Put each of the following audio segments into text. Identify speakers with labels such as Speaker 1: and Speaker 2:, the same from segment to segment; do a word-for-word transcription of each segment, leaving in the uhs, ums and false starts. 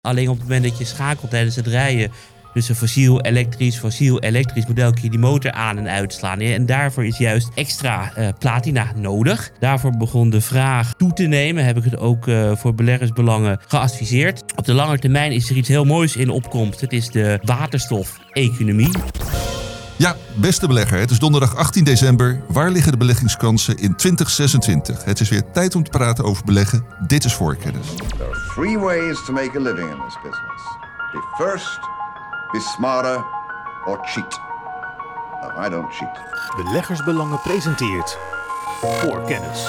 Speaker 1: Alleen op het moment dat je schakelt tijdens het rijden tussen fossiel-elektrisch, fossiel-elektrisch model kun je die motor aan en uitslaan. En daarvoor is juist extra uh, platina nodig. Daarvoor begon de vraag toe te nemen. Heb ik het ook uh, voor beleggersbelangen geadviseerd. Op de lange termijn is er iets heel moois in opkomst. Het is de waterstof-economie.
Speaker 2: Ja, beste belegger, het is donderdag achttien december. Waar liggen de beleggingskansen in twintig zesentwintig? Het is weer tijd om te praten over beleggen. Dit is Voorkennis.
Speaker 3: There are three ways to make a living in this business. Be first, be smarter, or cheat. No, I don't cheat.
Speaker 4: Beleggersbelangen presenteert Voorkennis.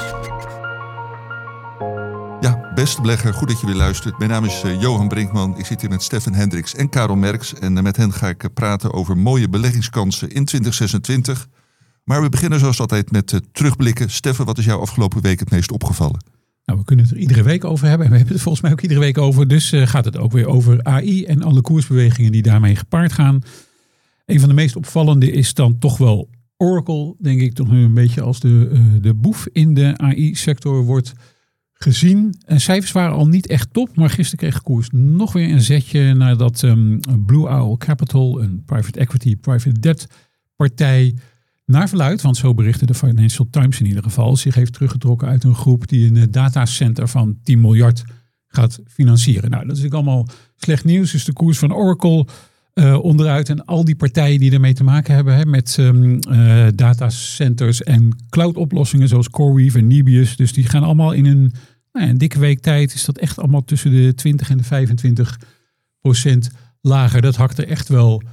Speaker 2: Ja, beste belegger, goed dat je weer luistert. Mijn naam is uh, Johan Brinkman. Ik zit hier met Stefan Hendricks en Karel Merks. En uh, met hen ga ik uh, praten over mooie beleggingskansen in twintig zesentwintig. Maar we beginnen zoals altijd met uh, terugblikken. Stefan, wat is jou afgelopen week het meest opgevallen?
Speaker 5: Nou, we kunnen het er iedere week over hebben. En we hebben het volgens mij ook iedere week over. Dus uh, gaat het ook weer over A I en alle koersbewegingen die daarmee gepaard gaan. Een van de meest opvallende is dan toch wel Oracle. Denk ik toch nu een beetje als de, uh, de boef in de A I-sector wordt gezien. En cijfers waren al niet echt top. Maar gisteren kreeg de koers nog weer een zetje nadat um, Blue Owl Capital, een private equity, private debt partij, naar verluidt, want zo berichtte de Financial Times in ieder geval, zich heeft teruggetrokken uit een groep die een datacenter van tien miljard gaat financieren. Nou, dat is natuurlijk allemaal slecht nieuws. Dus de koers van Oracle uh, onderuit en al die partijen die ermee te maken hebben hè, met um, uh, datacenters en cloud-oplossingen zoals CoreWeave en Nebius. Dus die gaan allemaal in een, nou, een dikke week tijd is dat echt allemaal tussen de twintig en de vijfentwintig procent lager. Dat hakt er echt wel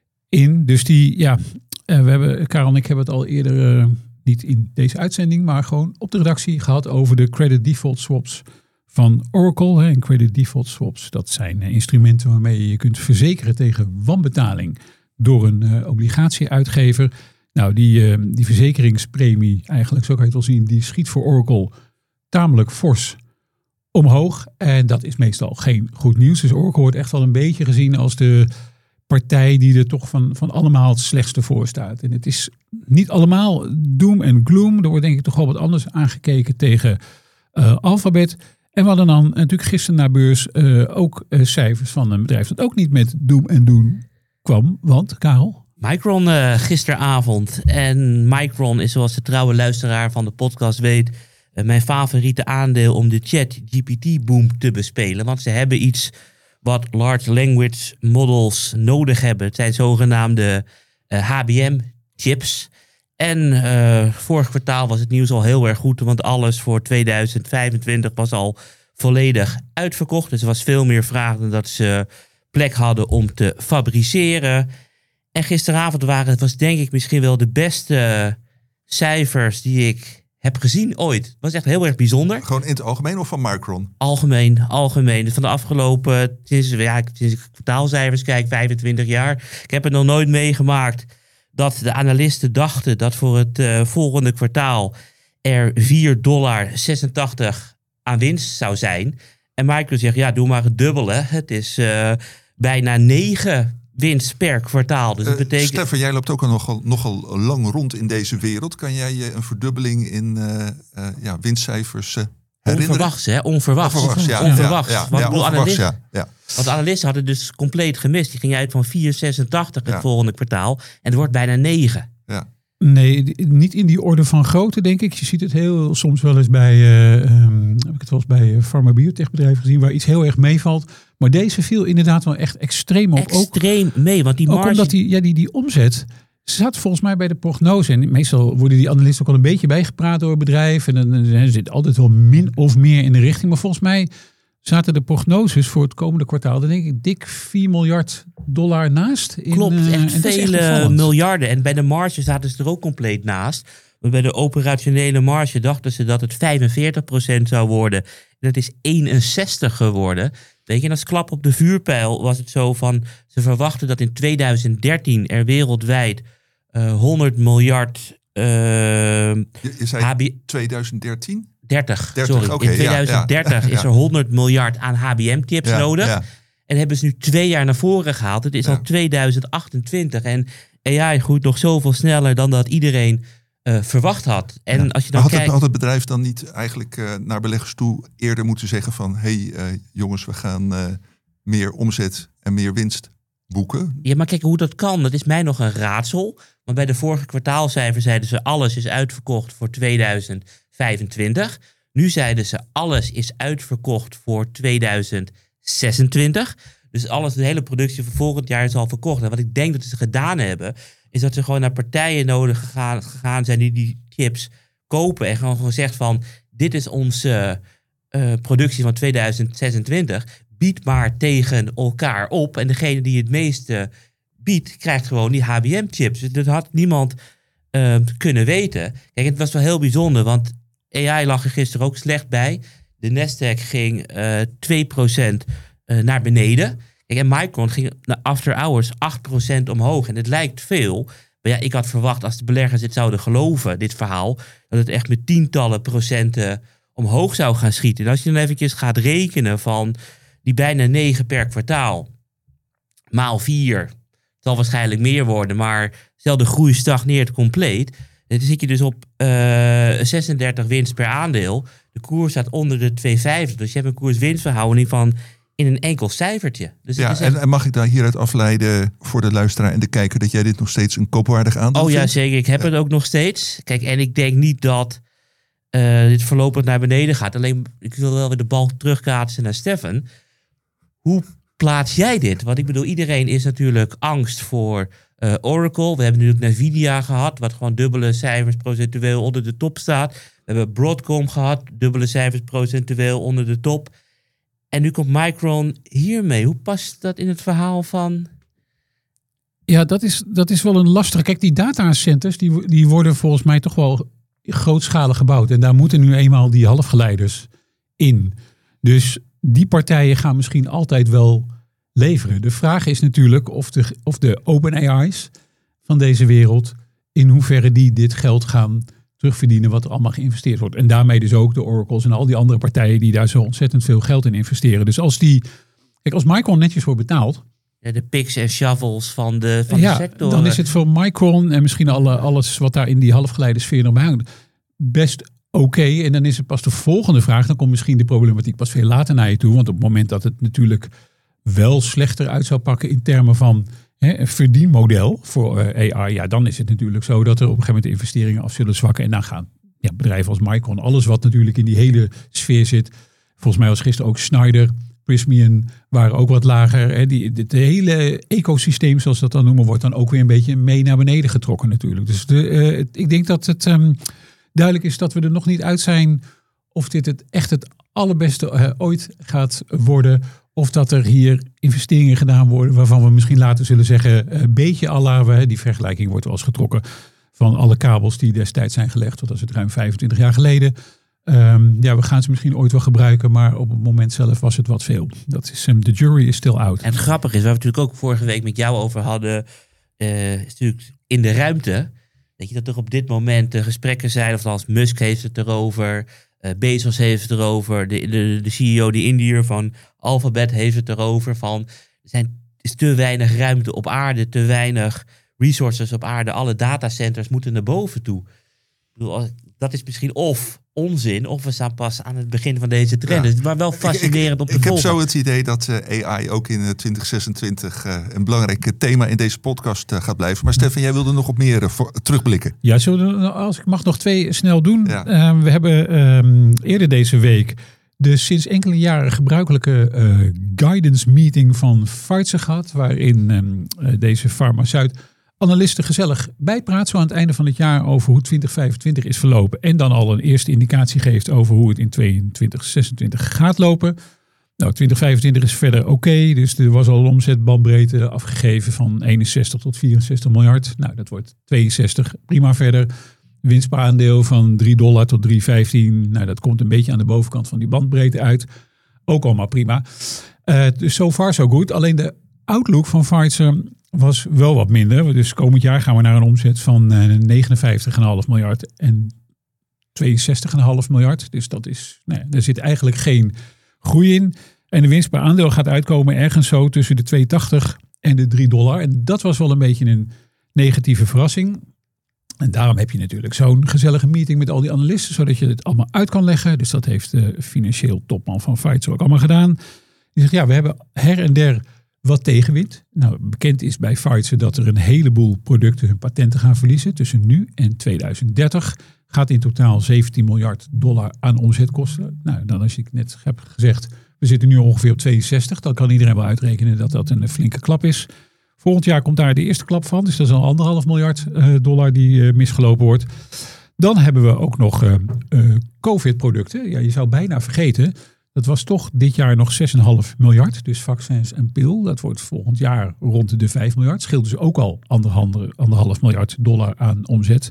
Speaker 5: in. Dus die, ja, Uh, we hebben, Karel en ik hebben het al eerder, uh, niet in deze uitzending, maar gewoon op de redactie gehad over de credit default swaps van Oracle. Hè. En credit default swaps, dat zijn uh, instrumenten waarmee je je kunt verzekeren tegen wanbetaling door een uh, obligatieuitgever. Nou, die, uh, die verzekeringspremie, eigenlijk zo kan je het wel zien, die schiet voor Oracle tamelijk fors omhoog. En dat is meestal geen goed nieuws. Dus Oracle wordt echt wel een beetje gezien als de partij die er toch van, van allemaal het slechtste voor staat. En het is niet allemaal doom en gloom. Er wordt denk ik toch wel wat anders aangekeken tegen uh, Alphabet. En we hadden dan natuurlijk gisteren naar beurs uh, ook uh, cijfers van een bedrijf dat ook niet met doom en doen kwam. Want, Karel?
Speaker 1: Micron uh, gisteravond. En Micron is, zoals de trouwe luisteraar van de podcast weet, uh, mijn favoriete aandeel om de ChatGPT-boom te bespelen. Want ze hebben iets wat large language models nodig hebben. Het zijn zogenaamde uh, H B M-chips. En uh, vorig kwartaal was het nieuws al heel erg goed, want alles voor tweeduizend vijfentwintig was al volledig uitverkocht. Dus er was veel meer vraag dan dat ze plek hadden om te fabriceren. En gisteravond waren het was denk ik misschien wel de beste cijfers die ik heb gezien ooit. Het was echt heel erg bijzonder.
Speaker 2: Gewoon in het algemeen of van Micron? Algemeen,
Speaker 1: algemeen. Van de afgelopen, sinds, ja, sinds ik kwartaalcijfers kijk, vijfentwintig jaar. Ik heb het nog nooit meegemaakt dat de analisten dachten dat voor het uh, volgende kwartaal er vier komma zesentachtig dollar aan winst zou zijn. En Micron zegt, ja, doe maar het dubbele. Het is uh, bijna negen winst per kwartaal. Dus dat
Speaker 2: uh,
Speaker 1: betekent...
Speaker 2: Stefan, jij loopt ook al nogal, nogal lang rond in deze wereld. Kan jij je een verdubbeling in uh, uh, ja, winstcijfers uh, herinneren?
Speaker 1: Onverwachts, hè? Onverwachts.
Speaker 2: Onverwachts, ja.
Speaker 1: Onverwachts.
Speaker 2: Ja, ja,
Speaker 1: want,
Speaker 2: ja, onverwachts,
Speaker 1: analisten,
Speaker 2: ja, ja.
Speaker 1: want de analisten hadden dus compleet gemist. Die gingen uit van vier komma zesentachtig het
Speaker 2: ja. volgende
Speaker 1: kwartaal. En het wordt bijna negen.
Speaker 2: Ja.
Speaker 5: Nee, niet in die orde van grootte, denk ik. Je ziet het heel soms wel eens bij, uh, um, heb ik het wel eens bij farma-biotechbedrijven gezien, waar iets heel erg meevalt. Maar deze viel inderdaad wel echt extreem op.
Speaker 1: Extreem
Speaker 5: ook,
Speaker 1: mee, want die marge...
Speaker 5: Ook omdat die, ja, die, die omzet zat volgens mij bij de prognose. En meestal worden die analisten ook al een beetje bijgepraat door het bedrijf. En dan, dan zit altijd wel min of meer in de richting. Maar volgens mij zaten de prognoses voor het komende kwartaal, dan denk ik, dik vier miljard dollar naast. In,
Speaker 1: Klopt, echt
Speaker 5: uh,
Speaker 1: vele echt miljarden. En bij de marge zaten ze er ook compleet naast. Maar bij de operationele marge dachten ze dat het vijfenveertig procent zou worden. En dat is eenenzestig geworden. Weet je, en als klap op de vuurpijl was het zo van, ze verwachten dat in tweeduizend dertien er wereldwijd uh, honderd miljard... Uh,
Speaker 2: je, je zei
Speaker 1: H B...
Speaker 2: tweeduizend dertien?
Speaker 1: dertig,
Speaker 2: dertig
Speaker 1: sorry.
Speaker 2: Okay,
Speaker 1: in tweeduizend dertig ja, ja. is er honderd miljard aan H B M-chips ja, nodig. Ja. En hebben ze nu twee jaar naar voren gehaald. Het is ja. al tweeduizend achtentwintig. En A I groeit nog zoveel sneller dan dat iedereen uh, verwacht had. En
Speaker 2: ja.
Speaker 1: als je dan
Speaker 2: had,
Speaker 1: kijkt...
Speaker 2: het, had het bedrijf dan niet eigenlijk uh, naar beleggers toe eerder moeten zeggen van, hé hey, uh, jongens, we gaan uh, meer omzet en meer winst boeken.
Speaker 1: Ja, maar kijk, hoe dat kan, dat is mij nog een raadsel. Want bij de vorige kwartaalcijfers zeiden ze alles is uitverkocht voor tweeduizend vijfentwintig. Nu zeiden ze alles is uitverkocht voor tweeduizend zesentwintig. Dus alles, de hele productie voor volgend jaar is al verkocht. En wat ik denk dat ze gedaan hebben, is dat ze gewoon naar partijen nodig gegaan, gegaan zijn die die chips kopen. En gewoon gezegd van, dit is onze uh, productie van tweeduizend zesentwintig. Bied maar tegen elkaar op. En degene die het meeste biedt, krijgt gewoon die H B M-chips. Dus dat had niemand uh, kunnen weten. Kijk, het was wel heel bijzonder, want A I lag er gisteren ook slecht bij. De Nasdaq ging uh, twee procent uh, naar beneden. Kijk, en Micron ging naar after hours acht procent omhoog. En het lijkt veel. Maar ja, ik had verwacht als de beleggers dit zouden geloven, dit verhaal, dat het echt met tientallen procenten omhoog zou gaan schieten. En als je dan eventjes gaat rekenen van die bijna negen per kwartaal, maal vier, het zal waarschijnlijk meer worden, maar stel de groei stagneert compleet, dan zit je dus op uh, zesendertig winst per aandeel. De koers staat onder de twee vijftig. Dus je hebt een koers-winstverhouding van in een enkel cijfertje. Dus
Speaker 2: ja,
Speaker 1: het is echt...
Speaker 2: en, en mag ik daar hieruit afleiden voor de luisteraar en de kijker dat jij dit nog steeds een koopwaardig aandeel
Speaker 1: Oh ja,
Speaker 2: vindt?
Speaker 1: zeker. Ik heb ja. het ook nog steeds. Kijk, en ik denk niet dat uh, dit voorlopig naar beneden gaat. Alleen, ik wil wel weer de bal terugkaatsen naar Stefan. Hoe plaats jij dit? Want ik bedoel, iedereen is natuurlijk angst voor uh, Oracle. We hebben natuurlijk Nvidia gehad, wat gewoon dubbele cijfers procentueel onder de top staat. We hebben Broadcom gehad, dubbele cijfers procentueel onder de top. En nu komt Micron hiermee. Hoe past dat in het verhaal van...
Speaker 5: Ja, dat is, dat is wel een lastige. Kijk, die datacenters, die, die worden volgens mij toch wel grootschalig gebouwd. En daar moeten nu eenmaal die halfgeleiders in. Dus die partijen gaan misschien altijd wel leveren. De vraag is natuurlijk of de, of de OpenAI's van deze wereld, in hoeverre die dit geld gaan terugverdienen wat er allemaal geïnvesteerd wordt. En daarmee dus ook de Oracles en al die andere partijen die daar zo ontzettend veel geld in investeren. Dus als die, kijk, als Micron netjes wordt betaald,
Speaker 1: ja, de picks en shovels van de, van
Speaker 5: ja,
Speaker 1: de sector.
Speaker 5: Dan is het voor Micron en misschien alle, alles wat daar in die halfgeleidensfeer nog bij hangt, best oké. Okay. En dan is het pas de volgende vraag. Dan komt misschien de problematiek pas veel later naar je toe. Want op het moment dat het natuurlijk wel slechter uit zou pakken in termen van hè, een verdienmodel voor uh, A I. Ja, dan is het natuurlijk zo dat er op een gegeven moment de investeringen af zullen zwakken. En dan gaan ja, bedrijven als Micron, alles wat natuurlijk in die hele sfeer zit. Volgens mij was gisteren ook Schneider, Prysmian waren ook wat lager. Hè. Die, het hele ecosysteem, zoals dat dan noemen, wordt dan ook weer een beetje mee naar beneden getrokken natuurlijk. Dus de, uh, het, ik denk dat het um, duidelijk is dat we er nog niet uit zijn of dit het echt het allerbeste uh, ooit gaat worden. Of dat er hier investeringen gedaan worden waarvan we misschien later zullen zeggen, een beetje à la, we, die vergelijking wordt wel eens getrokken van alle kabels die destijds zijn gelegd, tot als het ruim vijfentwintig jaar geleden. Um, ja, we gaan ze misschien ooit wel gebruiken, maar op het moment zelf was het wat veel. Dat is, um, the jury is still out.
Speaker 1: En het grappige is, waar we het natuurlijk ook vorige week met jou over hadden, uh, is natuurlijk in de ruimte. Weet je, dat er op dit moment de gesprekken zijn, of als Musk heeft het erover, uh, Bezos heeft het erover, de, de, de C E O, de Indiër van Alphabet heeft het erover, van er zijn, is te weinig ruimte op aarde, te weinig resources op aarde, alle datacenters moeten naar boven toe. Ik bedoel, dat is misschien of onzin, of we staan pas aan het begin van deze trend. Ja. Dus, maar wel fascinerend om te
Speaker 2: ik, ik,
Speaker 1: volgen.
Speaker 2: Ik heb zo het idee dat uh, A I ook in uh, twintig zesentwintig uh, een belangrijk thema in deze podcast uh, gaat blijven. Maar Stefan, jij wilde nog op meer uh, voor, terugblikken.
Speaker 5: Ja, zo, als ik mag nog twee snel doen.
Speaker 2: Ja.
Speaker 5: Uh, we hebben um, eerder deze week de sinds enkele jaren gebruikelijke uh, guidance meeting van Pfizer gehad, waarin um, uh, deze farmaceut analisten gezellig bijpraat zo aan het einde van het jaar over hoe twintig vijfentwintig is verlopen. En dan al een eerste indicatie geeft over hoe het in tweeëntwintig zesentwintig gaat lopen. Nou, twintig vijfentwintig is verder oké. Okay, dus er was al een omzetbandbreedte afgegeven van eenenzestig tot vierenzestig miljard. Nou, dat wordt tweeënzestig. Prima verder. Winst per aandeel van drie dollar tot drie vijftien. Nou, dat komt een beetje aan de bovenkant van die bandbreedte uit. Ook allemaal prima. Uh, dus so far so good. Alleen de outlook van Pfizer was wel wat minder. Dus komend jaar gaan we naar een omzet van uh, negenenvijftig komma vijf miljard en tweeënzestig komma vijf miljard. Dus dat is, nou ja, er zit eigenlijk geen groei in. En de winst per aandeel gaat uitkomen ergens zo tussen de twee tachtig en de drie dollar. En dat was wel een beetje een negatieve verrassing. En daarom heb je natuurlijk zo'n gezellige meeting met al die analisten, zodat je het allemaal uit kan leggen. Dus dat heeft de financieel topman van Pfizer ook allemaal gedaan. Die zegt, ja, we hebben her en der wat tegenwind. Nou, bekend is bij Pfizer dat er een heleboel producten hun patenten gaan verliezen. Tussen nu en tweeduizend dertig gaat in totaal zeventien miljard dollar aan omzet kosten. Nou, dan als ik net heb gezegd, we zitten nu ongeveer op tweeënzestig. Dan kan iedereen wel uitrekenen dat dat een flinke klap is. Volgend jaar komt daar de eerste klap van. Dus dat is al anderhalf miljard uh, dollar die uh, misgelopen wordt. Dan hebben we ook nog uh, uh, COVID-producten. Ja, je zou bijna vergeten, dat was toch dit jaar nog zes komma vijf miljard. Dus vaccins en pil. Dat wordt volgend jaar rond de vijf miljard. Scheelt dus ook al anderhalf miljard dollar aan omzet.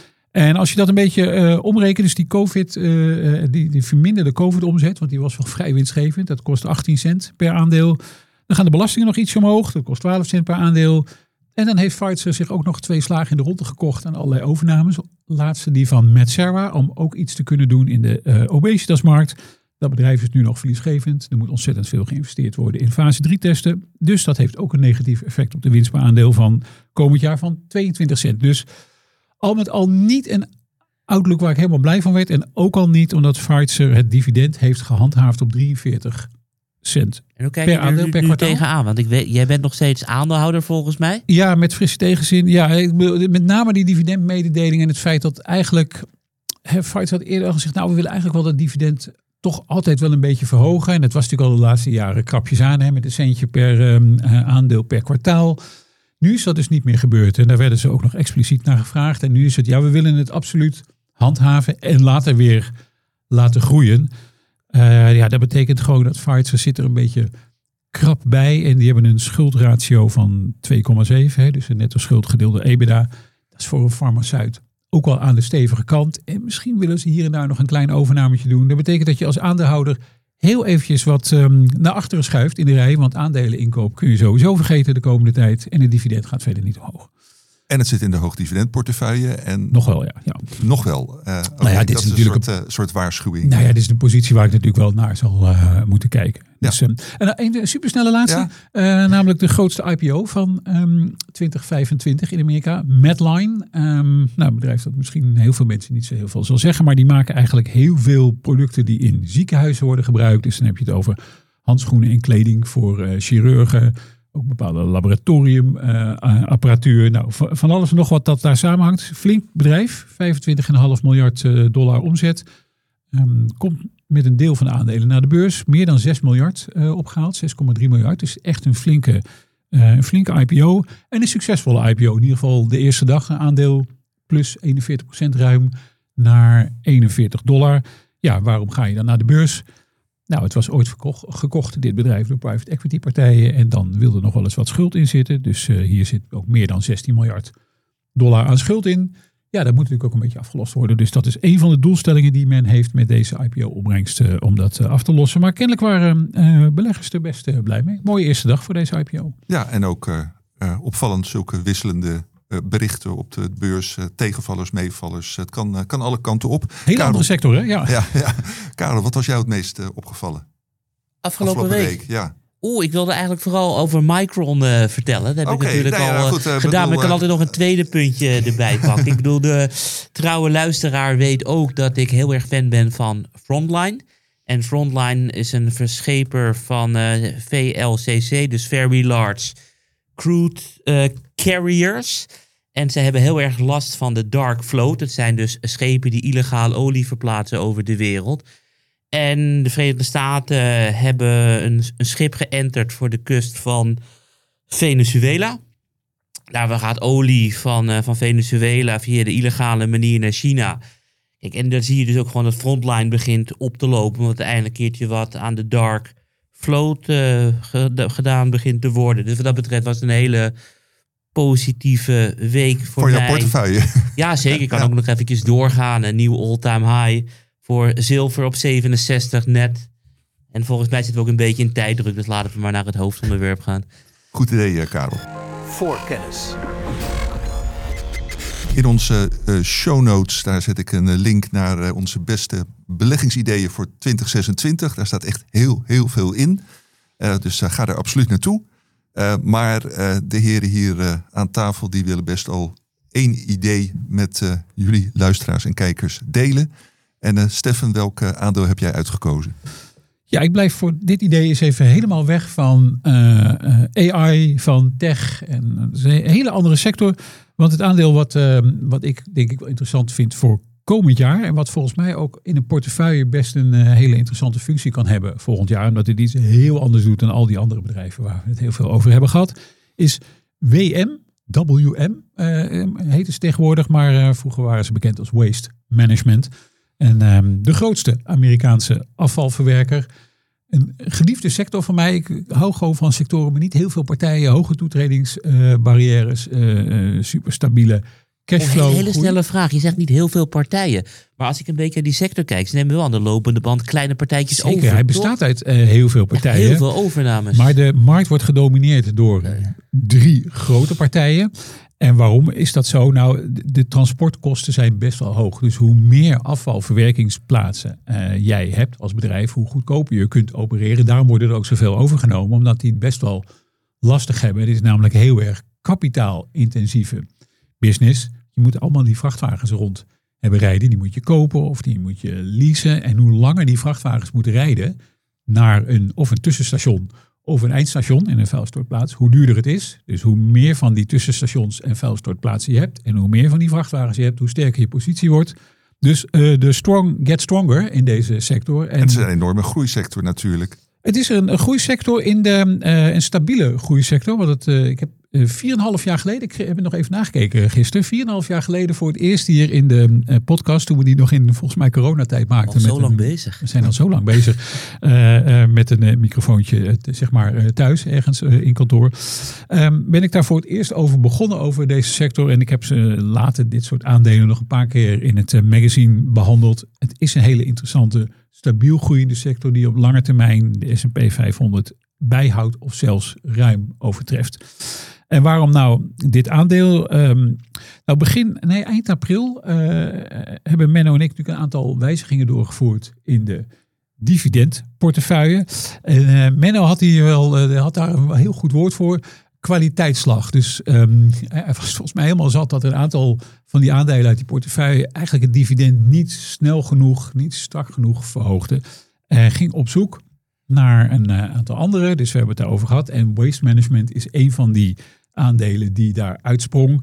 Speaker 5: En als je dat een beetje uh, omrekent, dus die COVID, uh, die, die verminderde COVID-omzet, want die was wel vrij winstgevend. Dat kost achttien cent per aandeel. Dan gaan de belastingen nog iets omhoog. Dat kost twaalf cent per aandeel. En dan heeft Pfizer zich ook nog twee slagen in de ronde gekocht aan allerlei overnames. Laatste die van Metsera, om ook iets te kunnen doen in de uh, obesitasmarkt. Dat bedrijf is nu nog verliesgevend. Er moet ontzettend veel geïnvesteerd worden in fase drie testen. Dus dat heeft ook een negatief effect op de winst per aandeel van komend jaar van tweeëntwintig cent. Dus al met al niet een outlook waar ik helemaal blij van werd. En ook al niet omdat Pfizer het dividend heeft gehandhaafd op drieënveertig cent.
Speaker 1: En hoe kijk
Speaker 5: per
Speaker 1: je er
Speaker 5: aandeel,
Speaker 1: nu,
Speaker 5: per
Speaker 1: nu
Speaker 5: kwartaal?
Speaker 1: tegenaan? Want ik weet, jij bent nog steeds aandeelhouder volgens mij.
Speaker 5: Ja, met frisse tegenzin. Ja, ik bedoel, met name die dividendmededeling en het feit dat eigenlijk Pfizer had eerder al gezegd, nou, we willen eigenlijk wel dat dividend toch altijd wel een beetje verhogen. En dat was natuurlijk al de laatste jaren krapjes aan, hè, met een centje per um, aandeel per kwartaal. Nu is dat dus niet meer gebeurd. En daar werden ze ook nog expliciet naar gevraagd. En nu is het, ja, we willen het absoluut handhaven en later weer laten groeien. Uh, ja, dat betekent gewoon dat Pfizer zit er een beetje krap bij. En die hebben een schuldratio van twee komma zeven. Hè, dus een netto schuld gedeelde EBITDA. Dat is voor een farmaceut ook wel aan de stevige kant. En misschien willen ze hier en daar nog een klein overnametje doen. Dat betekent dat je als aandeelhouder heel eventjes wat um, naar achteren schuift in de rij. Want aandelen inkoop kun je sowieso vergeten de komende tijd. En het dividend gaat verder niet omhoog.
Speaker 2: En het zit in de hoogdividendportefeuille. En
Speaker 5: Nog wel, ja. ja.
Speaker 2: nog wel. Uh, okay,
Speaker 5: nou ja, dit
Speaker 2: dat
Speaker 5: is
Speaker 2: is
Speaker 5: natuurlijk
Speaker 2: een soort, uh, soort waarschuwing.
Speaker 5: Nou ja, dit is de positie waar ik natuurlijk wel naar zal uh, moeten kijken.
Speaker 2: Ja.
Speaker 5: Dus, um, en een supersnelle laatste.
Speaker 2: Ja.
Speaker 5: Uh, namelijk de grootste I P O van um, twintig vijfentwintig in Amerika. Medline. Um, nou, een bedrijf dat misschien heel veel mensen niet zo heel veel zal zeggen. Maar die maken eigenlijk heel veel producten die in ziekenhuizen worden gebruikt. Dus dan heb je het over handschoenen en kleding voor uh, chirurgen. Ook bepaalde laboratoriumapparatuur. Uh, nou, van alles en nog wat dat daar samenhangt. Flink bedrijf. vijfentwintig komma vijf miljard uh, dollar omzet. Um, komt met een deel van de aandelen naar de beurs. Meer dan zes miljard uh, opgehaald. zes komma drie miljard. Dus echt een flinke, uh, een flinke I P O. En een succesvolle I P O. In ieder geval de eerste dag. Een aandeel plus eenenveertig procent ruim naar eenenveertig dollar. Ja, waarom ga je dan naar de beurs? Nou, het was ooit verkocht, gekocht, dit bedrijf, door private equity partijen. En dan wilde er nog wel eens wat schuld in zitten. Dus uh, hier zit ook meer dan zestien miljard dollar aan schuld in. Ja, dat moet natuurlijk ook een beetje afgelost worden. Dus dat is een van de doelstellingen die men heeft met deze I P O-opbrengst uh, om dat uh, af te lossen. Maar kennelijk waren uh, beleggers er best uh, blij mee. Mooie eerste dag voor deze I P O.
Speaker 2: Ja, en ook uh, uh, opvallend zulke wisselende uh, berichten op de beurs. Uh, tegenvallers, meevallers. Het kan, uh, kan alle kanten op.
Speaker 5: Hele
Speaker 2: Karel,
Speaker 5: andere sector, hè? Ja.
Speaker 2: Ja, ja. Karel, wat was jou het meest uh, opgevallen?
Speaker 1: Afgelopen,
Speaker 2: Afgelopen
Speaker 1: week.
Speaker 2: week. Ja.
Speaker 1: Oeh, ik wilde eigenlijk vooral over Micron uh, vertellen. Dat heb
Speaker 2: Oké,
Speaker 1: ik natuurlijk
Speaker 2: nou ja,
Speaker 1: al uh,
Speaker 2: goed, uh,
Speaker 1: gedaan.
Speaker 2: bedoel,
Speaker 1: maar ik kan
Speaker 2: uh,
Speaker 1: altijd nog een tweede puntje erbij pakken. Ik bedoel, de trouwe luisteraar weet ook dat ik heel erg fan ben van Frontline. En Frontline is een verscheper van uh, V L C C, dus Very Large Crude uh, Carriers. En ze hebben heel erg last van de dark float. Dat zijn dus schepen die illegaal olie verplaatsen over de wereld. En de Verenigde Staten hebben een, een schip geënterd voor de kust van Venezuela. Daar gaat olie van, uh, van Venezuela via de illegale manier naar China. Kijk, en dan zie je dus ook gewoon dat Frontline begint op te lopen. Omdat er eindelijk een keertje wat aan de dark float uh, ged- gedaan begint te worden. Dus wat dat betreft was het een hele positieve week voor,
Speaker 2: Voor
Speaker 1: mij.
Speaker 2: jouw portefeuille.
Speaker 1: Ja, zeker. Ik kan
Speaker 2: Ja.
Speaker 1: ook nog eventjes doorgaan. Een nieuw all-time high voor zilver op zevenenzestig net. En volgens mij zitten we ook een beetje in tijddruk. Dus laten we maar naar het hoofdonderwerp gaan.
Speaker 2: Goed idee, uh, Karel.
Speaker 4: Voor kennis.
Speaker 2: In onze uh, show notes, daar zet ik een uh, link naar uh, onze beste beleggingsideeën voor twintig zesentwintig. Daar staat echt heel, heel veel in. Uh, dus uh, ga er absoluut naartoe. Uh, maar uh, de heren hier uh, aan tafel, die willen best al één idee met uh, jullie luisteraars en kijkers delen. En uh, Stefan, welk uh, aandeel heb jij uitgekozen?
Speaker 5: Ja, ik blijf voor dit idee eens even helemaal weg van uh, uh, A I, van tech. En dat is een hele andere sector. Want het aandeel wat, uh, wat ik denk ik wel interessant vind voor komend jaar. En wat volgens mij ook in een portefeuille best een uh, hele interessante functie kan hebben volgend jaar. Omdat het iets heel anders doet dan al die andere bedrijven waar we het heel veel over hebben gehad. Is W M, W M uh, heet ze tegenwoordig. Maar uh, vroeger waren ze bekend als Waste Management. En um, de grootste Amerikaanse afvalverwerker. Een geliefde sector van mij. Ik hou gewoon van sectoren met niet heel veel partijen. Hoge toetredingsbarrières. Uh, uh, super stabiele cashflow.
Speaker 1: Een hele snelle vraag. Je zegt niet heel veel partijen. Maar als ik een beetje naar die sector kijk. Ze nemen wel aan de lopende band kleine partijtjes
Speaker 5: Zeker,
Speaker 1: over.
Speaker 5: hij bestaat uit uh, heel veel partijen.
Speaker 1: Echt heel veel overnames.
Speaker 5: Maar de markt wordt gedomineerd door uh, drie grote partijen. En waarom is dat zo? Nou, de, de transportkosten zijn best wel hoog. Dus hoe meer afvalverwerkingsplaatsen uh, jij hebt als bedrijf, hoe goedkoper je kunt opereren. Daarom worden er ook zoveel overgenomen, omdat die het best wel lastig hebben. Het is namelijk heel erg kapitaalintensieve business. Je moet allemaal die vrachtwagens rond hebben rijden. Die moet je kopen of die moet je leasen. En hoe langer die vrachtwagens moeten rijden naar een of een tussenstation of een eindstation in een vuilstortplaats, hoe duurder het is. Dus hoe meer van die tussenstations en vuilstortplaatsen je hebt en hoe meer van die vrachtwagens je hebt, hoe sterker je positie wordt. Dus uh, de strong get stronger in deze sector. En
Speaker 2: het is een enorme groeisector natuurlijk.
Speaker 5: Het is een, een groeisector in de uh, een stabiele groeisector. Want het, uh, ik heb uh, vier en een half jaar geleden, ik heb het nog even nagekeken gisteren, vier en een half jaar geleden voor het eerst hier in de uh, podcast, toen we die nog in volgens mij coronatijd maakten.
Speaker 1: Al zo
Speaker 5: met
Speaker 1: lang
Speaker 5: een,
Speaker 1: bezig.
Speaker 5: We zijn al zo lang bezig uh, uh, met een uh, microfoontje, uh, zeg maar uh, thuis, ergens uh, in kantoor. Um, ben ik daar voor het eerst over begonnen over deze sector. En ik heb ze later dit soort aandelen nog een paar keer in het uh, magazine behandeld. Het is een hele interessante, stabiel groeiende sector die op lange termijn de S en P vijfhonderd bijhoudt of zelfs ruim overtreft. En waarom nou dit aandeel? Um, nou begin, nee, eind april uh, hebben Menno en ik natuurlijk een aantal wijzigingen doorgevoerd in de dividendportefeuille. En uh, Menno had, hier wel, uh, had daar een heel goed woord voor. Kwaliteitsslag. Dus um, hij was volgens mij helemaal zat dat een aantal van die aandelen uit die portefeuille eigenlijk het dividend niet snel genoeg, niet strak genoeg verhoogde. En ging op zoek naar een uh, aantal andere. Dus we hebben het daarover gehad. En Waste Management is een van die aandelen die daar uitsprong.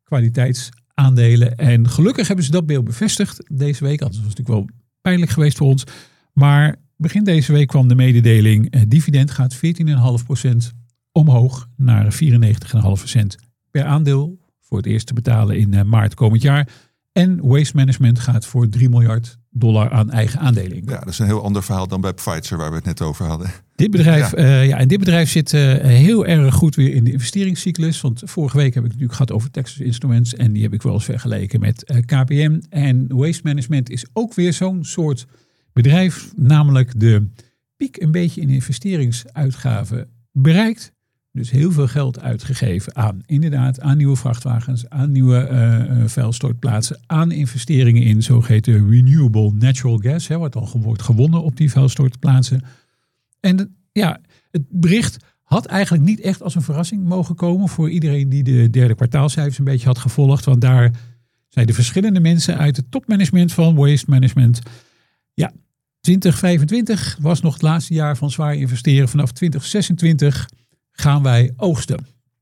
Speaker 5: Kwaliteitsaandelen. En gelukkig hebben ze dat beeld bevestigd deze week. Dat was natuurlijk wel pijnlijk geweest voor ons. Maar begin deze week kwam de mededeling. Het dividend gaat veertien komma vijf procent omhoog naar vierennegentig komma vijf cent per aandeel. Voor het eerst te betalen in uh, maart komend jaar. En Waste Management gaat voor drie miljard dollar aan eigen aandelen.
Speaker 2: Ja, dat is een heel ander verhaal dan bij Pfizer waar we het net over hadden.
Speaker 5: Dit bedrijf, ja. Uh, ja, en dit bedrijf zit uh, heel erg goed weer in de investeringscyclus. Want vorige week heb ik het natuurlijk gehad over Texas Instruments. En die heb ik wel eens vergeleken met uh, K P M. En Waste Management is ook weer zo'n soort bedrijf. Namelijk de piek een beetje in investeringsuitgaven bereikt. Dus heel veel geld uitgegeven aan inderdaad aan nieuwe vrachtwagens, aan nieuwe uh, vuilstortplaatsen, aan investeringen in zogeheten renewable natural gas, hè, wat dan wordt gewonnen op die vuilstortplaatsen. En de, ja, het bericht had eigenlijk niet echt als een verrassing mogen komen voor iedereen die de derde kwartaalcijfers een beetje had gevolgd. Want daar zijn de verschillende mensen uit het topmanagement van Waste Management. Ja, twintig vijfentwintig was nog het laatste jaar van zwaar investeren. Vanaf twintig zesentwintig gaan wij oogsten.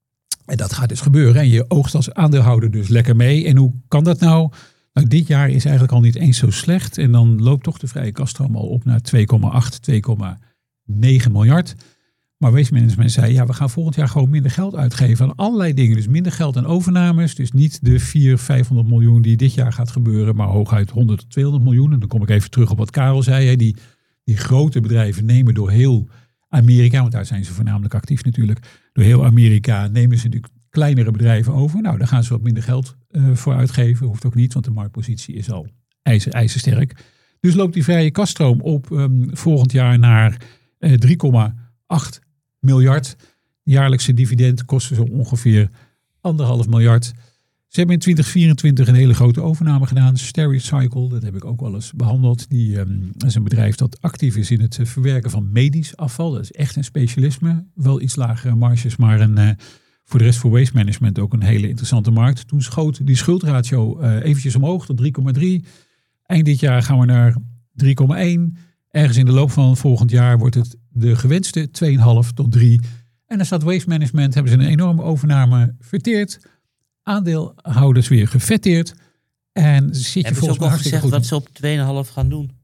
Speaker 5: En dat gaat dus gebeuren. En je oogst als aandeelhouder dus lekker mee. En hoe kan dat nou? Nou, dit jaar is eigenlijk al niet eens zo slecht. En dan loopt toch de vrije kaststroom al op naar twee komma acht, twee komma negen miljard. Maar Waste Management zei, ja, we gaan volgend jaar gewoon minder geld uitgeven aan allerlei dingen. Dus minder geld aan overnames. Dus niet de vierhonderd, vijfhonderd miljoen die dit jaar gaat gebeuren, maar hooguit honderd tot tweehonderd miljoen. En dan kom ik even terug op wat Karel zei. Hè. Die, die grote bedrijven nemen door heel Amerika, want daar zijn ze voornamelijk actief natuurlijk. Door heel Amerika nemen ze natuurlijk kleinere bedrijven over. Nou, daar gaan ze wat minder geld uh, voor uitgeven. Hoeft ook niet, want de marktpositie is al ijzer, ijzersterk. Dus loopt die vrije kaststroom op um, volgend jaar naar uh, drie komma acht miljard. Jaarlijkse dividend kosten zo ongeveer anderhalf miljard. Ze hebben in twintig vierentwintig een hele grote overname gedaan. Stericycle, dat heb ik ook wel eens behandeld. Die um, is een bedrijf dat actief is in het uh, verwerken van medisch afval. Dat is echt een specialisme. Wel iets lagere marges, maar een, uh, voor de rest voor Waste Management ook een hele interessante markt. Toen schoot die schuldratio uh, eventjes omhoog tot drie komma drie. Eind dit jaar gaan we naar drie komma één. ergens in de loop van volgend jaar wordt het de gewenste twee komma vijf tot drie. En dan staat Waste Management, hebben ze een enorme overname verteerd. Aandeelhouders weer gefetteerd. En zit je
Speaker 1: Hebben ze
Speaker 5: volgens
Speaker 1: ook
Speaker 5: mij
Speaker 1: al
Speaker 5: hartstikke
Speaker 1: gezegd
Speaker 5: goed.
Speaker 1: wat ze op twee komma vijf gaan doen?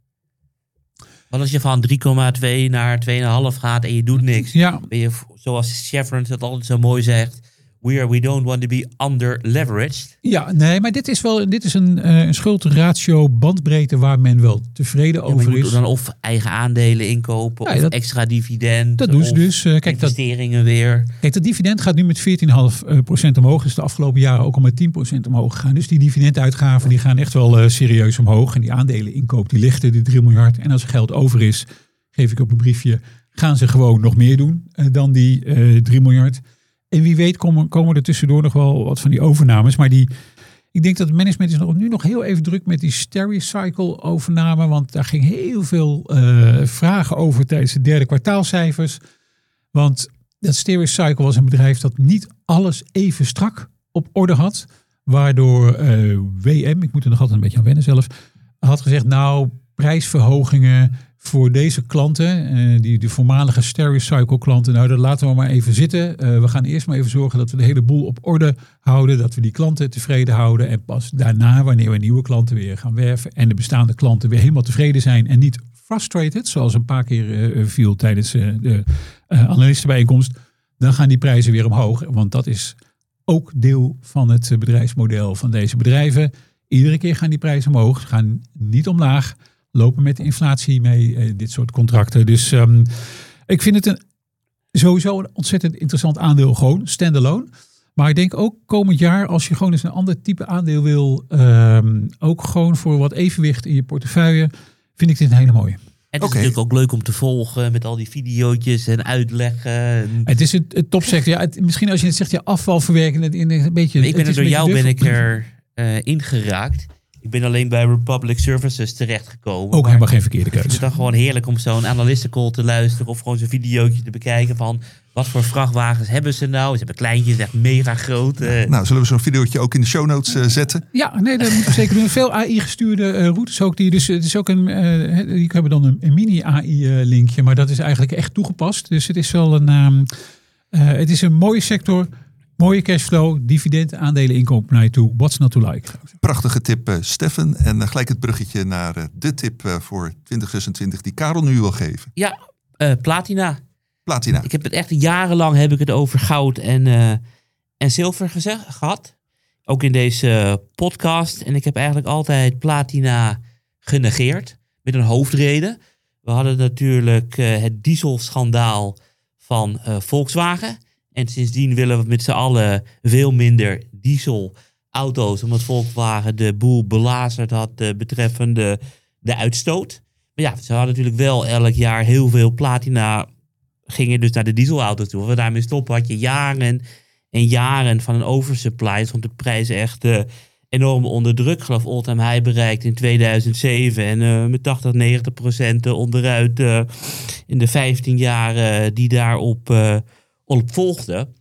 Speaker 1: Wat als je van drie komma twee naar twee komma vijf gaat en je doet niks?
Speaker 5: Ja,
Speaker 1: Ben je, zoals Chevron dat altijd zo mooi zegt, we, are, we don't want to be under-leveraged.
Speaker 5: ja, nee, maar dit is wel dit is een, uh, een schuldratio bandbreedte waar men wel tevreden
Speaker 1: Ja, maar
Speaker 5: over
Speaker 1: je moet
Speaker 5: is.
Speaker 1: dan of eigen aandelen inkopen,
Speaker 5: Ja,
Speaker 1: of
Speaker 5: dat-
Speaker 1: extra dividend.
Speaker 5: Dat doen ze
Speaker 1: of
Speaker 5: dus. Uh, kijk, dat,
Speaker 1: investeringen weer.
Speaker 5: kijk, dat dividend gaat nu met veertien komma vijf procent omhoog. Dus de afgelopen jaren ook al met tien procent omhoog gegaan. Dus die dividenduitgaven die gaan echt wel uh, serieus omhoog. En die aandeleninkoop die ligt die drie miljard. En als er geld over is, geef ik op een briefje, gaan ze gewoon nog meer doen uh, dan die uh, drie miljard. En wie weet komen, komen er tussendoor nog wel wat van die overnames. Maar die, ik denk dat het management is nog, nu nog heel even druk met die Stericycle overname. Want daar ging heel veel uh, vragen over tijdens de derde kwartaalcijfers. Want dat Stericycle was een bedrijf dat niet alles even strak op orde had. Waardoor uh, W M, ik moet er nog altijd een beetje aan wennen zelf, had gezegd nou prijsverhogingen voor deze klanten, uh, die de voormalige Stericycle klanten, nou dat laten we maar even zitten. Uh, we gaan eerst maar even zorgen dat we de hele boel op orde houden, dat we die klanten tevreden houden en pas daarna, wanneer we nieuwe klanten weer gaan werven en de bestaande klanten weer helemaal tevreden zijn en niet frustrated, zoals een paar keer uh, viel tijdens uh, de uh, analistenbijeenkomst, dan gaan die prijzen weer omhoog, want dat is ook deel van het bedrijfsmodel van deze bedrijven. Iedere keer gaan die prijzen omhoog, gaan niet omlaag. Lopen met de inflatie mee, eh, dit soort contracten. Dus um, ik vind het een, sowieso een ontzettend interessant aandeel, gewoon standalone. Maar ik denk ook komend jaar, als je gewoon eens een ander type aandeel wil, um, ook gewoon voor wat evenwicht in je portefeuille, vind ik dit een hele mooie.
Speaker 1: En het is
Speaker 2: Oké.
Speaker 1: natuurlijk ook leuk om te volgen met al die videootjes en uitleggen. En
Speaker 5: Het is het, het topsector. Ja, het, misschien als je het zegt, ja, afvalverwerking, het in een beetje.
Speaker 1: ik ben
Speaker 5: het
Speaker 1: er
Speaker 5: is
Speaker 1: door
Speaker 5: een
Speaker 1: jou
Speaker 5: beetje
Speaker 1: ben
Speaker 5: durf-
Speaker 1: ik er uh, ingeraakt. Ik ben alleen bij Republic Services terechtgekomen.
Speaker 5: Ook
Speaker 1: maar
Speaker 5: helemaal geen verkeerde
Speaker 1: het is
Speaker 5: keuze.
Speaker 1: dan gewoon heerlijk om zo'n analistencall te luisteren of gewoon zo'n videootje te bekijken van wat voor vrachtwagens hebben ze nou. Ze hebben kleintjes, echt mega groot. Uh,
Speaker 2: Nou, zullen we zo'n videootje ook in de show notes uh, zetten?
Speaker 5: Ja, nee, dat moeten we zeker doen. Veel A I-gestuurde uh, routes ook. Die, dus het is ook een, uh, die hebben dan een, een mini-A I-linkje, maar dat is eigenlijk echt toegepast. Dus het is wel een, um, uh, het is een mooie sector, mooie cashflow, dividend, aandelen, inkoop naar je toe. What's not to like?
Speaker 2: Prachtige tip, uh, Steffen. En uh, gelijk het bruggetje naar uh, de tip uh, voor twintig zesentwintig die Karel nu wil geven.
Speaker 1: ja, uh, Platina.
Speaker 2: Platina.
Speaker 1: Ik heb het echt jarenlang heb ik het over goud en, uh, en zilver gezegd, gehad. Ook in deze podcast. En ik heb eigenlijk altijd Platina genegeerd. Met een hoofdreden. We hadden natuurlijk uh, het dieselschandaal van uh, Volkswagen. En sindsdien willen we met z'n allen veel minder dieselauto's. Omdat Volkswagen de boel belazerd had uh, betreffende de uitstoot. Maar ja, ze hadden natuurlijk wel elk jaar heel veel Platina. Gingen dus naar de dieselauto's toe. Als we daarmee stoppen had je jaren en jaren van een oversupply. Stond de prijs echt uh, enorm onder druk. Ik geloof all-time high bereikt in tweeduizend zeven. En uh, met tachtig, negentig procent onderuit uh, in de vijftien jaar uh, die daarop uh, op volgden.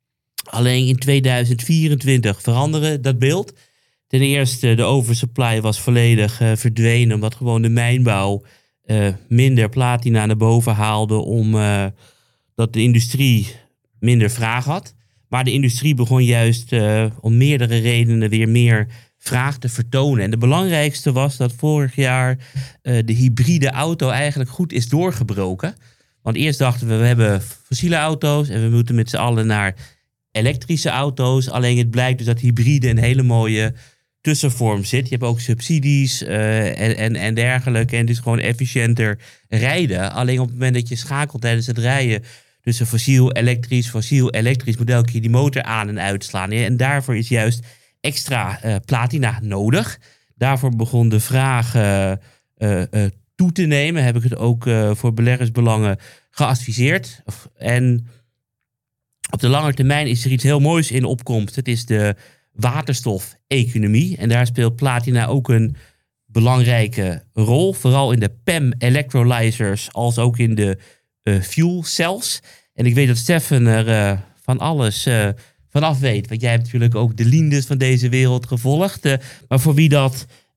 Speaker 1: Alleen in tweeduizend vierentwintig veranderen dat beeld. Ten eerste, de oversupply was volledig uh, verdwenen. Omdat gewoon de mijnbouw uh, minder platina naar boven haalde. Om uh, dat de industrie minder vraag had. Maar de industrie begon juist uh, om meerdere redenen weer meer vraag te vertonen. En de belangrijkste was dat vorig jaar uh, de hybride auto eigenlijk goed is doorgebroken. Want eerst dachten we, we hebben fossiele auto's en we moeten met z'n allen naar elektrische auto's. Alleen het blijkt dus dat hybride een hele mooie tussenvorm zit. Je hebt ook subsidies uh, en, en, en dergelijke. En het is gewoon efficiënter rijden. Alleen op het moment dat je schakelt tijdens het rijden tussen fossiel, elektrisch, fossiel, elektrisch, moet elke keer die motor aan en uitslaan. En daarvoor is juist extra uh, platina nodig. Daarvoor begon de vraag uh, uh, uh, toe te nemen. Heb ik het ook uh, voor beleggersbelangen geadviseerd. En op de lange termijn is er iets heel moois in opkomst. Het is de waterstof-economie. En daar speelt platina ook een belangrijke rol. Vooral in de P E M electrolyzers als ook in de uh, fuel cells. En ik weet dat Steffen er uh, van alles uh, vanaf weet. Want jij hebt natuurlijk ook de Lindes van deze wereld gevolgd. Uh, maar voor wie dat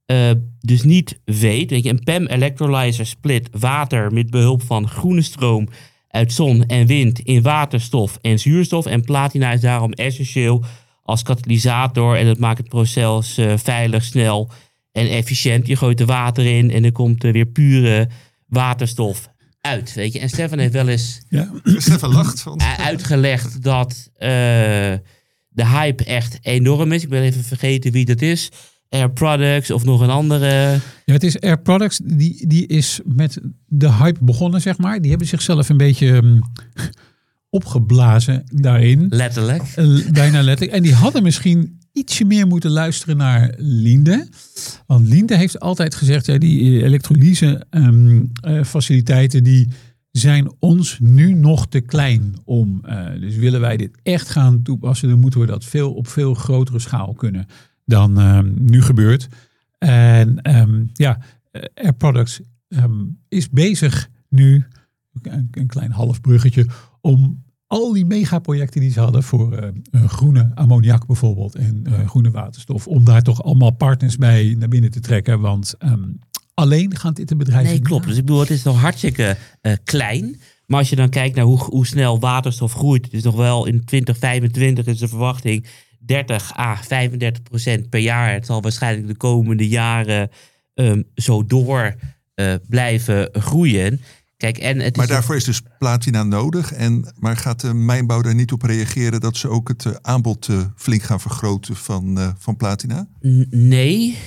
Speaker 1: uh, dus niet weet. Weet je, een P E M electrolyzer split water met behulp van groene stroom uit zon en wind in waterstof en zuurstof. En platina is daarom essentieel als katalysator. En dat maakt het proces uh, veilig, snel en efficiënt. Je gooit er water in en er komt uh, weer pure waterstof uit. Weet je. En Stefan heeft wel eens
Speaker 2: ja. Stefan lacht, want...
Speaker 1: uitgelegd dat uh, de hype echt enorm is. Ik ben even vergeten wie dat is. Air Products of nog een andere.
Speaker 5: Ja, het is Air Products. Die, die is met de hype begonnen, zeg maar. Die hebben zichzelf een beetje um, opgeblazen daarin.
Speaker 1: Letterlijk.
Speaker 5: Uh, bijna letterlijk. En die hadden misschien ietsje meer moeten luisteren naar Linde. Want Linde heeft altijd gezegd, ja, die elektrolyse um, uh, faciliteiten die zijn ons nu nog te klein om. Uh, dus willen wij dit echt gaan toepassen, dan moeten we dat veel op veel grotere schaal kunnen dan um, nu gebeurt. En um, ja, Air Products um, is bezig nu, een, een klein half bruggetje, om al die megaprojecten die ze hadden voor uh, uh, groene ammoniak bijvoorbeeld en uh, groene waterstof, om daar toch allemaal partners bij naar binnen te trekken. Want um, alleen gaat dit een bedrijf...
Speaker 1: Nee, klopt. Dus ik bedoel, het is nog hartstikke uh, klein. Maar als je dan kijkt naar hoe, hoe snel waterstof groeit, het is nog wel in twintig vijfentwintig is de verwachting dertig à vijfendertig procent per jaar. Het zal waarschijnlijk de komende jaren um, zo door uh, blijven groeien. Kijk, en het
Speaker 2: maar
Speaker 1: is
Speaker 2: daarvoor is dus platina nodig. En, maar gaat de mijnbouw daar niet op reageren dat ze ook het uh, aanbod uh, flink gaan vergroten van, uh, van platina?
Speaker 1: N- nee,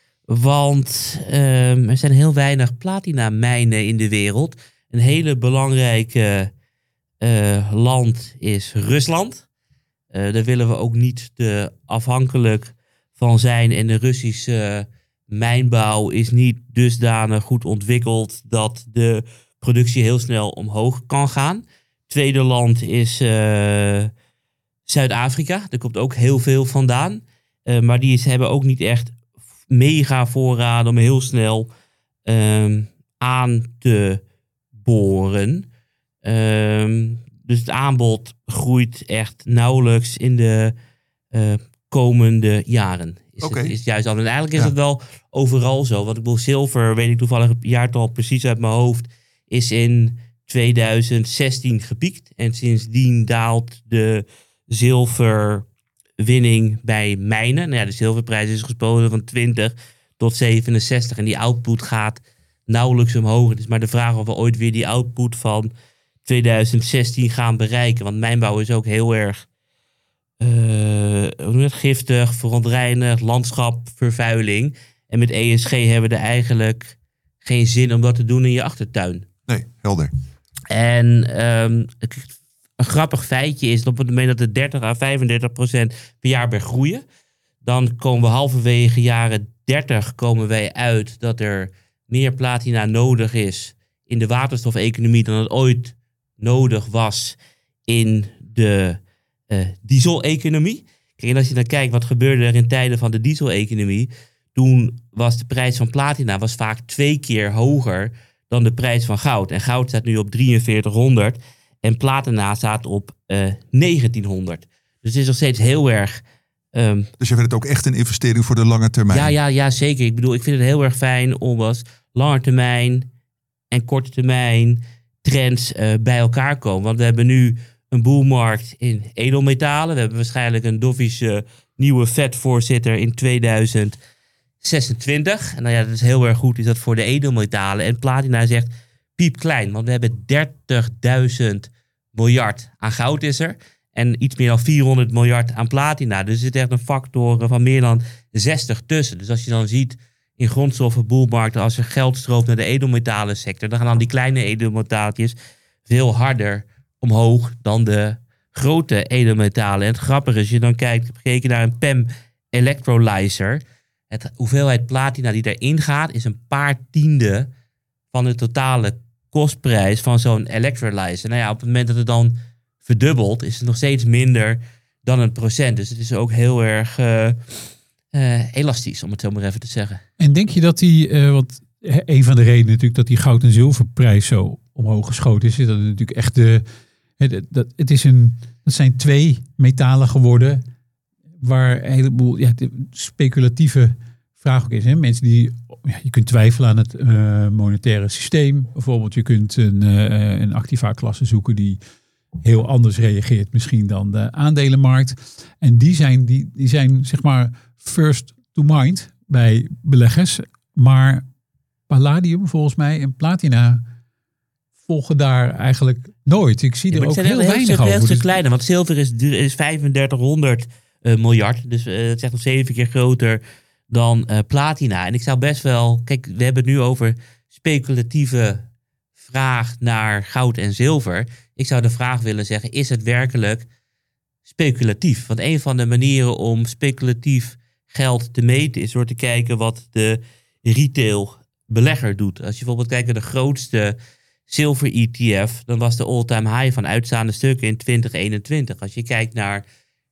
Speaker 1: want um, er zijn heel weinig platinamijnen in de wereld. Een hele belangrijke uh, land is Rusland. Uh, daar willen we ook niet te afhankelijk van zijn. En de Russische mijnbouw is niet dusdanig goed ontwikkeld dat de productie heel snel omhoog kan gaan. Tweede land is uh, Zuid-Afrika. Daar komt ook heel veel vandaan. Uh, maar die is, hebben ook niet echt mega voorraden om heel snel um, aan te boren. Um, dus het aanbod groeit echt nauwelijks in de uh, komende jaren. Is,
Speaker 2: okay.
Speaker 1: het, is juist al. En eigenlijk is
Speaker 2: ja.
Speaker 1: het wel overal zo. Want ik bedoel, zilver, weet ik toevallig het jaartal precies uit mijn hoofd, is in tweeduizend zestien gepiekt. En sindsdien daalt de zilverwinning bij mijnen. Nou ja, de zilverprijs is gespoten van twintig tot zevenenzestig. En die output gaat nauwelijks omhoog. Het is maar de vraag of we ooit weer die output van tweeduizend zestien gaan bereiken. Want mijnbouw is ook heel erg uh, hoe noem je het? giftig, verontreinigd, landschapvervuiling. En met E S G hebben we er eigenlijk geen zin om dat te doen in je achtertuin.
Speaker 2: Nee, helder.
Speaker 1: En um, een grappig feitje is dat op het moment dat het dertig à vijfendertig procent per jaar bij groeien, dan komen we halverwege jaren dertig komen wij uit dat er meer platina nodig is in de waterstofeconomie dan het ooit nodig was in de uh, diesel-economie. Kijk, en als je dan kijkt wat gebeurde er in tijden van de diesel-economie, toen was de prijs van platina was vaak twee keer hoger dan de prijs van goud. En goud staat nu op drieënveertighonderd en platina staat op uh, negentienhonderd. Dus het is nog steeds heel erg... Um,
Speaker 2: dus je vindt het ook echt een investering voor de lange termijn?
Speaker 1: Ja, ja, ja, zeker. Ik bedoel, ik vind het heel erg fijn om als lange termijn en korte termijn trends uh, bij elkaar komen. Want we hebben nu een boelmarkt in edelmetalen. We hebben waarschijnlijk een dovische nieuwe Fed-voorzitter in tweeduizend zesentwintig. En nou ja, dat is heel erg goed, is dat voor de edelmetalen. En platina is echt piepklein, want we hebben dertigduizend miljard aan goud is er. En iets meer dan vierhonderd miljard aan platina. Dus er zit echt een factor van meer dan zestig tussen. Dus als je dan ziet in grondstoffen, boelmarkten, als er geld stroomt naar de edelmetalen sector, dan gaan dan die kleine edelmetaaltjes veel harder omhoog dan de grote edelmetalen. En het grappige is, als je dan kijkt, ik heb gekeken naar een P E M electrolyzer. Het hoeveelheid platina die erin gaat, is een paar tiende van de totale kostprijs van zo'n electrolyzer. Nou ja, op het moment dat het dan verdubbelt, is het nog steeds minder dan een procent. Dus het is ook heel erg uh, uh, elastisch, om het zo maar even te zeggen.
Speaker 5: En denk je dat die, uh, want een van de redenen natuurlijk dat die goud- en zilverprijs zo omhoog geschoten is, is dat het natuurlijk echt de, het, dat, het is een, dat zijn twee metalen geworden waar een heleboel ja, de speculatieve vraag ook is, hè, mensen die, ja, je kunt twijfelen aan het uh, monetaire systeem. Bijvoorbeeld, je kunt een, uh, een activa-klasse zoeken die heel anders reageert misschien dan de aandelenmarkt. En die zijn, die, die zijn zeg maar first to mind bij beleggers. Maar Palladium volgens mij en Platina volgen daar eigenlijk nooit. Ik zie
Speaker 1: Ja,
Speaker 5: er ook
Speaker 1: heel,
Speaker 5: heel, heel weinig
Speaker 1: stuk,
Speaker 5: over.
Speaker 1: Heel stuk
Speaker 5: Dus,
Speaker 1: kleiner, want zilver is, is vijfendertighonderd uh, miljard. Dus uh, het is echt nog zeven keer groter dan uh, platina. En ik zou best wel... Kijk, we hebben het nu over speculatieve vraag naar goud en zilver. Ik zou de vraag willen zeggen, is het werkelijk speculatief? Want een van de manieren om speculatief geld te meten is door te kijken wat de retail belegger doet. Als je bijvoorbeeld kijkt naar de grootste zilver-E T F, dan was de all-time high van uitstaande stukken in twintig eenentwintig. Als je kijkt naar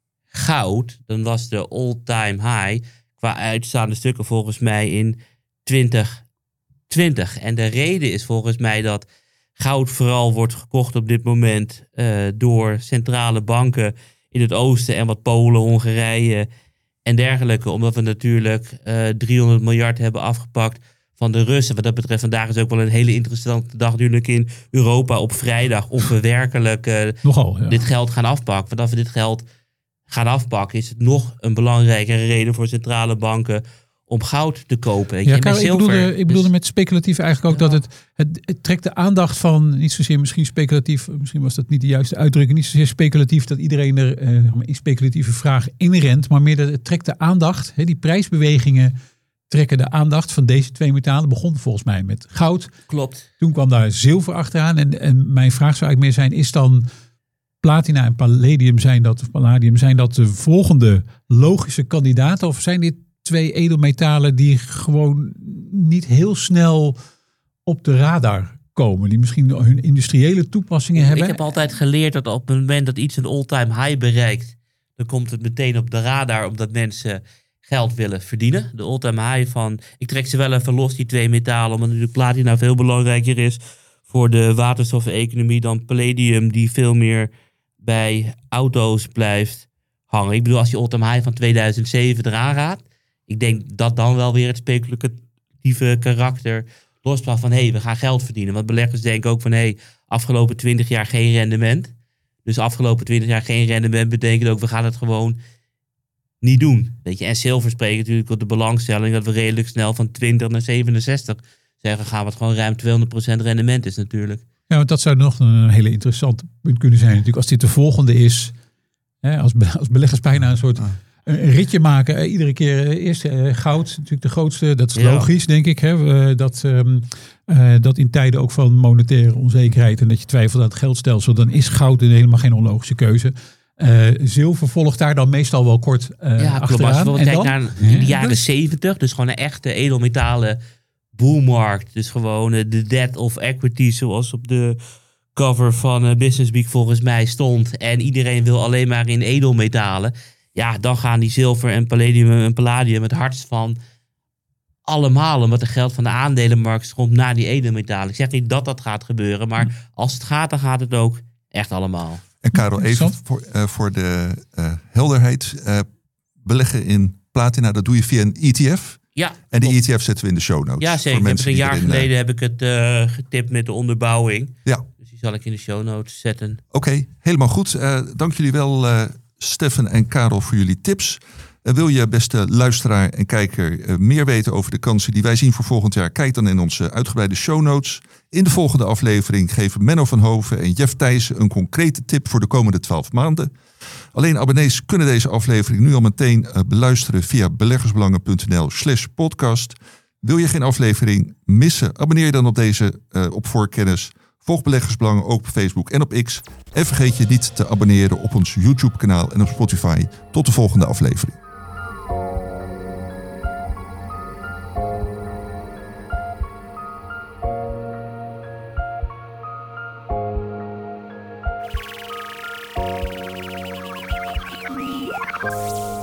Speaker 1: goud, dan was de all-time high qua uitstaande stukken volgens mij in twintig twintig. En de reden is volgens mij dat goud vooral wordt gekocht op dit moment uh, door centrale banken in het oosten en wat Polen, Hongarije en dergelijke. Omdat we natuurlijk uh, driehonderd miljard hebben afgepakt van de Russen. Wat dat betreft, vandaag is ook wel een hele interessante dag natuurlijk in Europa op vrijdag. Of we werkelijk uh,
Speaker 5: Nogal, ja.
Speaker 1: dit geld gaan afpakken. Want als we dit geld gaan afpakken, is het nog een belangrijkere reden voor centrale banken om goud te kopen. Weet je.
Speaker 5: Ja,
Speaker 1: En met
Speaker 5: Karel, ik
Speaker 1: zilver,
Speaker 5: bedoelde, ik bedoelde
Speaker 1: dus-
Speaker 5: met speculatief eigenlijk ook dat het, het, het trekt de aandacht van, niet zozeer misschien speculatief, misschien was dat niet de juiste uitdrukking, niet zozeer speculatief dat iedereen er uh, in speculatieve vraag inrent, maar meer dat het trekt de aandacht, hè, die prijsbewegingen trekken de aandacht van deze twee metalen. Begon volgens mij met goud.
Speaker 1: Klopt.
Speaker 5: Toen kwam daar zilver achteraan. En, en mijn vraag zou eigenlijk meer zijn, is dan platina en palladium zijn dat, of palladium zijn dat de volgende logische kandidaten? Of zijn dit twee edelmetalen die gewoon niet heel snel op de radar komen? Die misschien hun industriële toepassingen hebben?
Speaker 1: Ik heb altijd geleerd dat op het moment dat iets een all-time high bereikt, dan komt het meteen op de radar omdat mensen geld willen verdienen. De all-time high van, ik trek ze wel even los, die twee metalen, omdat natuurlijk platina veel belangrijker is voor de waterstof-economie dan palladium, die veel meer bij auto's blijft hangen. Ik bedoel, als je all-time high van tweeduizend zeven eraan gaat, ik denk dat dan wel weer het speculatieve karakter losplaat van, hé, hey, we gaan geld verdienen. Want beleggers denken ook van, hé, hey, afgelopen twintig jaar geen rendement. Dus afgelopen twintig jaar geen rendement betekent ook, we gaan het gewoon niet doen. Weet je? En zilver spreekt natuurlijk op de belangstelling dat we redelijk snel van twintig naar zevenenzestig zeggen, gaan we het gewoon ruim tweehonderd procent rendement is natuurlijk.
Speaker 5: Ja, want dat zou nog een hele interessant punt kunnen zijn. Natuurlijk, als dit de volgende is, hè, als, be- als beleggers bijna een soort een ritje maken. Eh, iedere keer eh, eerst eh, goud, natuurlijk de grootste. Dat is
Speaker 1: Ja.
Speaker 5: logisch, denk ik. Hè, uh, dat, um, uh, dat in tijden ook van monetaire onzekerheid en dat je twijfelt aan het geldstelsel, dan is goud een helemaal geen onlogische keuze. Uh, zilver volgt daar dan meestal wel kort uh,
Speaker 1: Ja, klopt. Als je
Speaker 5: achteraan.
Speaker 1: bijvoorbeeld
Speaker 5: En
Speaker 1: kijkt
Speaker 5: dan?
Speaker 1: naar in de
Speaker 5: Ja,
Speaker 1: jaren
Speaker 5: dus-
Speaker 1: zeventig, dus gewoon een echte edelmetalen boelmarkt. Dus gewoon uh, de debt of equity, zoals op de cover van uh, Business Week volgens mij stond. En iedereen wil alleen maar in edelmetalen. Ja, dan gaan die zilver en palladium en palladium het hardst van allemaal. Omdat er geld van de aandelenmarkt stroomt naar die edelmetalen. Ik zeg niet dat dat gaat gebeuren, maar als het gaat, dan gaat het ook echt allemaal.
Speaker 2: En Karel, even
Speaker 5: Interessant.
Speaker 2: voor, uh, voor de uh, helderheid. Uh, beleggen in platina, dat doe je via een E T F.
Speaker 1: Ja,
Speaker 2: En die
Speaker 1: klopt.
Speaker 2: E T F zetten we in de show notes.
Speaker 1: Ja,
Speaker 2: voor
Speaker 1: zeker. Ik heb het
Speaker 2: mensen
Speaker 1: een
Speaker 2: die
Speaker 1: jaar
Speaker 2: erin, uh,
Speaker 1: geleden heb ik het uh, getipt met de onderbouwing.
Speaker 2: Ja,
Speaker 1: Dus die zal ik in de show notes zetten.
Speaker 2: oké. Okay, helemaal goed. Uh, dank jullie wel, uh, Stefan en Karel, voor jullie tips. Uh, wil je, beste luisteraar en kijker, uh, meer weten over de kansen die wij zien voor volgend jaar? Kijk dan in onze uitgebreide show notes. In de volgende aflevering geven Menno van Hoven en Jeff Thijssen een concrete tip voor de komende twaalf maanden. Alleen abonnees kunnen deze aflevering nu al meteen uh, beluisteren via beleggersbelangen.nl slash podcast. Wil je geen aflevering missen? Abonneer je dan op deze uh, op Voorkennis. Volg Beleggersbelangen ook op Facebook en op X. En vergeet je niet te abonneren op ons YouTube kanaal en op Spotify. Tot de volgende aflevering.
Speaker 6: Thank you.